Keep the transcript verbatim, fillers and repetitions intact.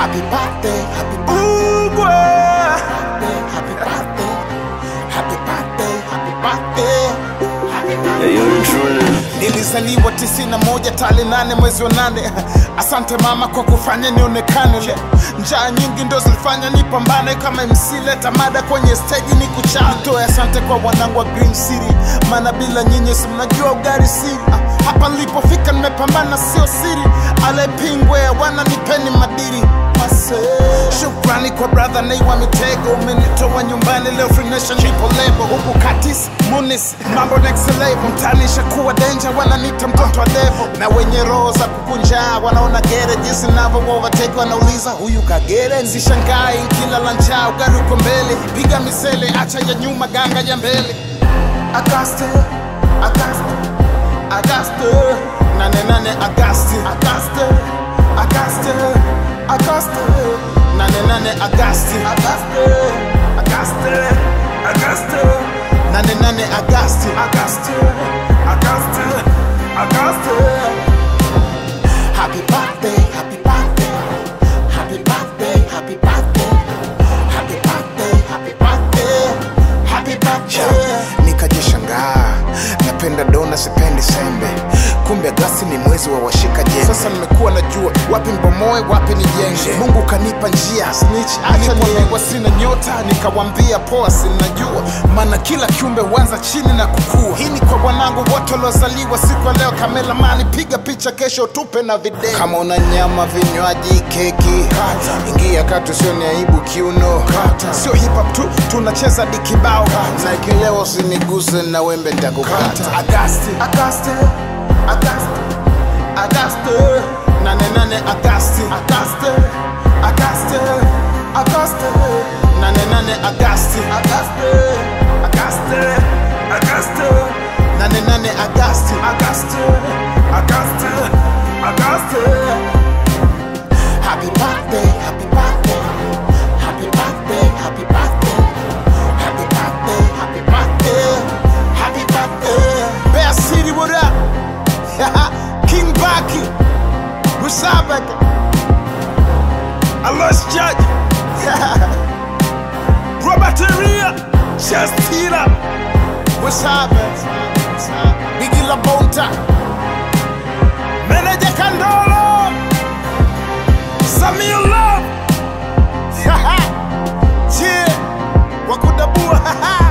Happy birthday, happy birthday. Ooh, boy. Happy birthday, happy birthday, happy birthday, happy birthday. Yeah, you're the truth. Nilizaliwa tisini na moja tarehe nane mwezi wa nane. Asante mama kwa kufanya nionekane leo. Njaa nyingi ndo zilifanya nipambane kama M C, leta mada kwenye stage ni kuchana. Toe asante kwa wanangu wa Green City, maana bila nyinyi si mnajua ugari siri. Hapa nilipofika nimepambana sio siri, ale pingwe wana nipeni madiri. Shukrani kwa brother Nay wa Mitego, umenitoa nyumbani leo Free Nation nipo lebo. Huku Katis, Munis, mambo next level. Mtani shakuwa danger, wananiita mtoto wa devil. Na wenye roho za kukunja wanaona gere, jinsi navo overtake wanauliza huyu kagere. Sishangai kila lancha ugari uko mbele, piga misele acha ya nyuma ganga ya mbele. Auguste, Auguste, Auguste, nane nane Auguste, Auguste, Auguste, Auguste, nane nane Auguste, Auguste, Auguste, Auguste, nane nane Auguste, Auguste, Auguste, Auguste. Happy birthday, happy birthday, happy birthday, happy birthday, happy birthday, happy birthday, happy birthday. Nikajishangaa, napenda dona sipendi sembe, kumbe Agosti ni mwezi wa washika jembe. Sasa nimekuwa najua wapi mbomoe wapi nijenge. Mungu kanipa njia snitch, acha nilewa sina nyota, nikawambia poa sinajua, maana kila kiumbe huanza chini na kukua. Hii ni kwa wanangu wote waliozaliwa siku ya leo. Kamera mani piga picha kesho tupe na video. Kama una nyama vinywaji keki kata, ingia katu sio ni aibu kiuno kata. Sio hip hop tu tunacheza dikibao kata, na ikileo usiniguse na wembe nitakukata. Auguste, Auguste, Auguste, Auguste, nane nane Auguste, Auguste, Auguste, Auguste, nane nane Auguste, Auguste, Auguste, Auguste, nane nane Auguste, Auguste, Auguste, Auguste. Happy birthday, happy birthday, happy birthday, happy birthday, happy birthday, happy birthday, happy birthday. Bear City, what up? King Baki, what's up, Baki? I lost Judge. Roberteria, Chastira, what's up, Biggie La Bonta, Manager Candolo, Samuel Love, yeah, Wakudabua.